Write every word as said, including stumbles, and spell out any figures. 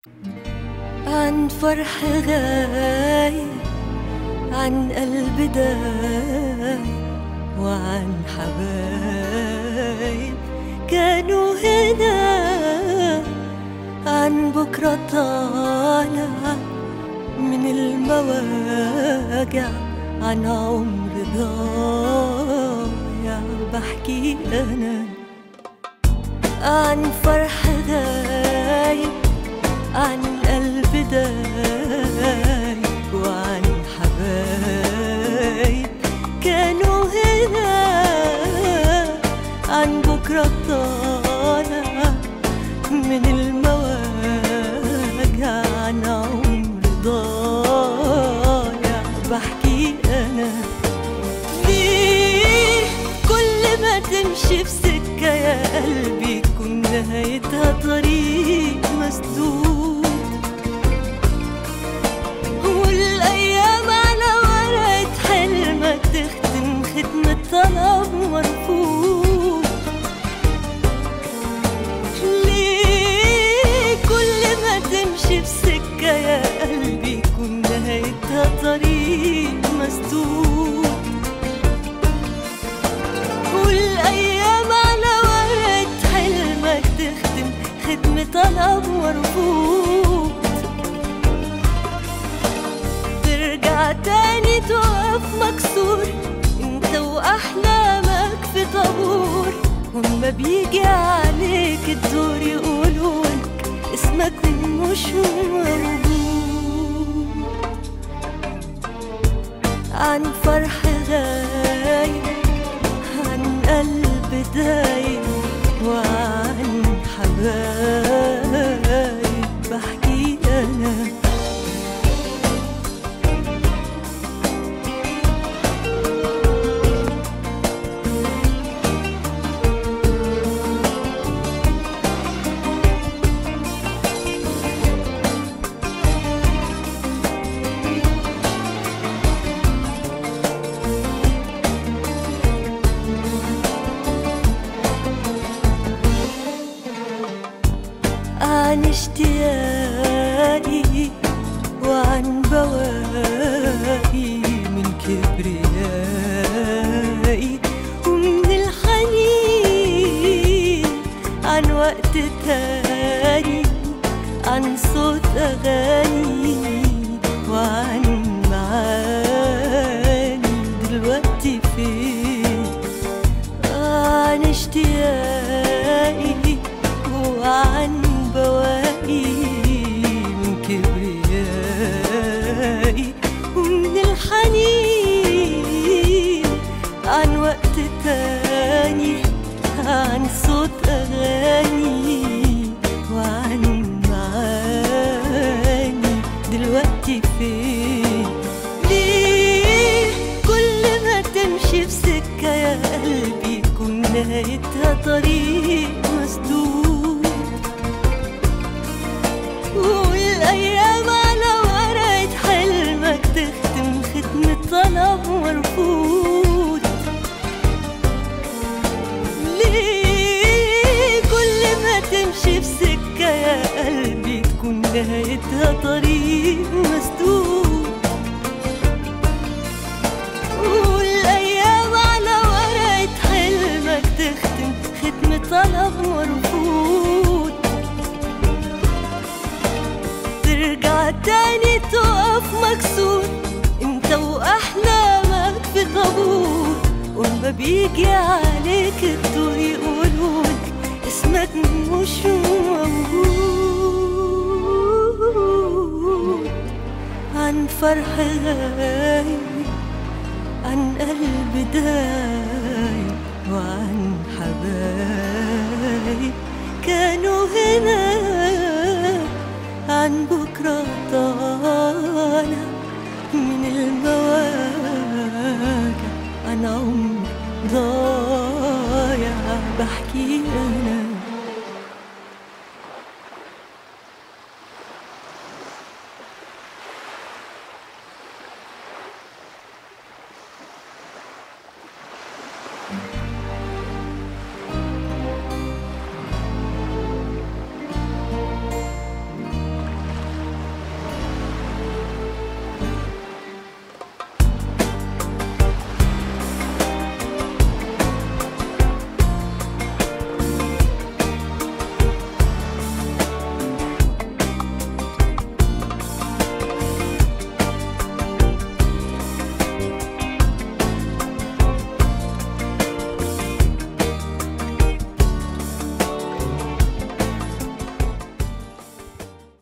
عن فرح غايب، عن قلب دايب، وعن حبايب كانوا هنا، عن بكرة طالع من المواجع، عن عمر ضايع بحكي أنا، عن فرح غايب، عن قلب دايب، وعن حبايب كانوا هنا، عن بكرة طالع من المواجع، عن عمر ضايع بحكي أنا. ليه كل ما تمشي في سكة يا قلبي تكون نهايتها طريق مسدود، والأيام على ورقة حلمك تختم ختمة طلب مرفوض. ليه كل ما تمشي في سكة يا قلبي يكون نهايتها طريق مسدود، والأيام على ورقة حلمك تختم ختمة طلب مرفوض. ترجع تاني تقف مكسور انت واحلامك في طابور، وما بيجي عليك الدور يقولولك اسمك مش موجود. عن فرح غايب، عن قلب دايب، وعن حبايب بحكي أنا. عن اشتياقي، وعن بواقي من كبريائي ومن الحنين، عن وقت تاني، عن صوت أغاني، وعن معاني دلوقتي فين. عن اشتياقي، وعن بواقي من كبريائي ومن الحنين، عن وقت تاني، عن صوت أغاني، وعن معاني دلوقتي فين. ليه كل ما تمشي في سكة يا قلبي يكون نهايتها طريق مسدود، والأيام على ورقة حلمك تختم ختمة طلب مرفوض. ليه كل ما تمشي في سكة يا قلبي تكون نهايتها طريق مسدود، والأيام على ورقة حلمك تختم ختمة طلب مرفوض. ترجع تاني تقف مكسور انت واحلامك في طابور، وما بيجي عليك الدور يقولولك اسمك مش موجود. عن فرح غايب، عن قلب دايب، وعن حبايب كانوا هنا، عن بكرة طالع من المواجع، عن عمر ضايع بحكي أنا.